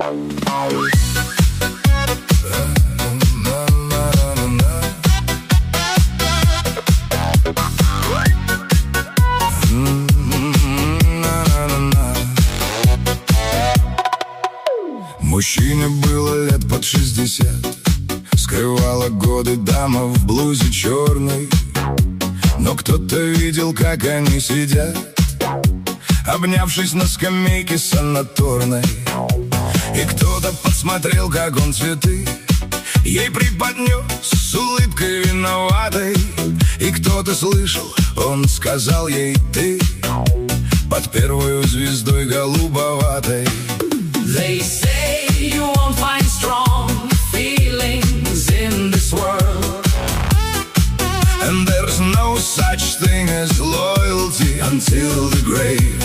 Мужчине было лет под 60, скрывала годы дама в блузе черной. Но кто-то видел, как они сидят, обнявшись на скамейке санаторной. И кто-то подсмотрел, как он цветы ей преподнес с улыбкой виноватой. И кто-то слышал, он сказал ей: ты под первой звездой голубоватой. They say you won't find strong feelings in this world, And there's no such thing as loyalty until the grave.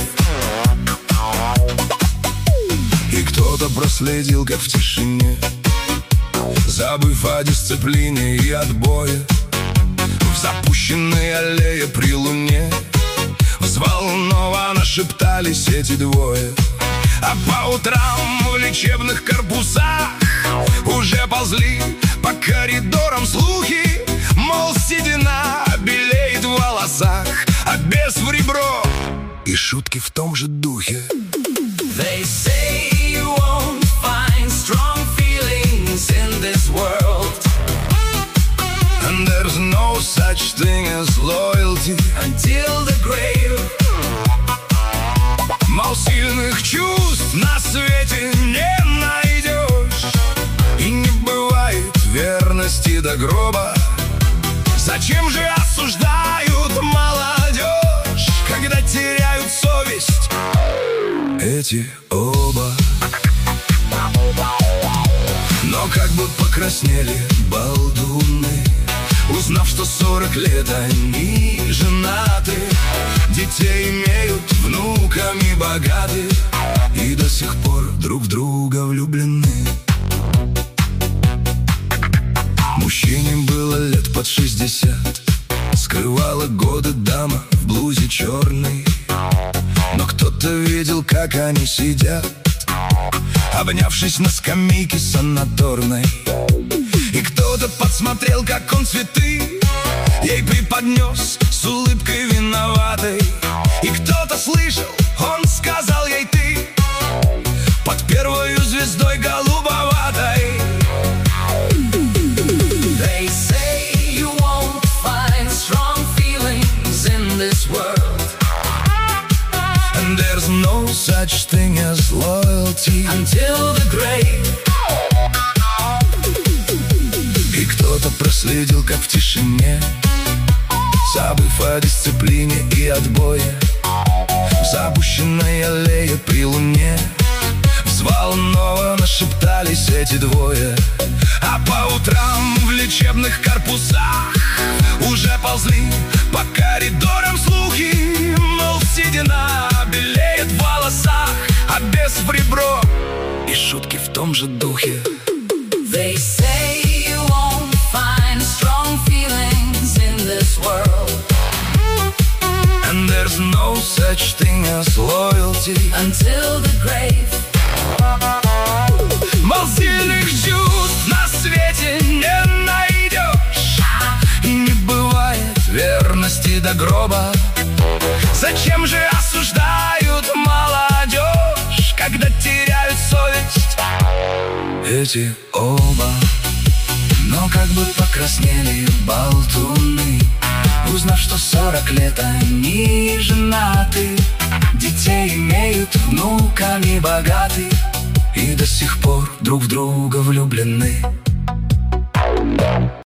И кто-то проследил, как в тишине, забыв о дисциплине и отбое, в запущенной аллее при луне взволнованно шептались эти двое. А по утрам в лечебных корпусах уже ползли по коридорам слухи, мол, седина белеет в волосах, а бес в ребро, и шутки в том же духе. They say you won't find strong feelings in this world, And there's no such thing as loyalty until the grave. Мол, сильных чувств на свете не найдешь, и не бывает верности до гроба. Зачем же осуждают молодежь, когда теряют совесть эти оба? Но как бы покраснели балдуны, узнав, что 40 лет они женаты, детей имеют, внуками богаты, и до сих пор друг в друга влюблены. Мужчине было лет под 60, скрывала годы дама в блузе черной. Но кто-то видел, как они сидят, обнявшись на скамейке санаторной. И кто-то подсмотрел, как он цветы ей преподнес с улыбкой виноватой. И кто-то слышал, он сказал ей: ты под первой звездой голубоватой. They say you won't find strong feelings in this world, And there's no such thing as loyalty until the grave. И кто-то проследил, как в тишине, забыв о дисциплине и отбое, в запущенной аллее при луне взволнованно шептались эти двое. А по утрам в лечебных корпусах уже ползли по коридорам слухи, мол, седина белеет в волосах, а бес в ребро, и шутки в том же духе. They say you won't find strong feelings in this world, And there's no such thing as loyalty until the grave. Мол, сильных чувств на свете не найдешь, и не бывает верности до гроба. Зачем же осуждают молодежь, когда теряют совесть эти оба? Но как бы покраснели болтуны, узнав, что 40 лет они женаты, детей имеют, внуками богаты, и до сих пор друг в друга влюблены.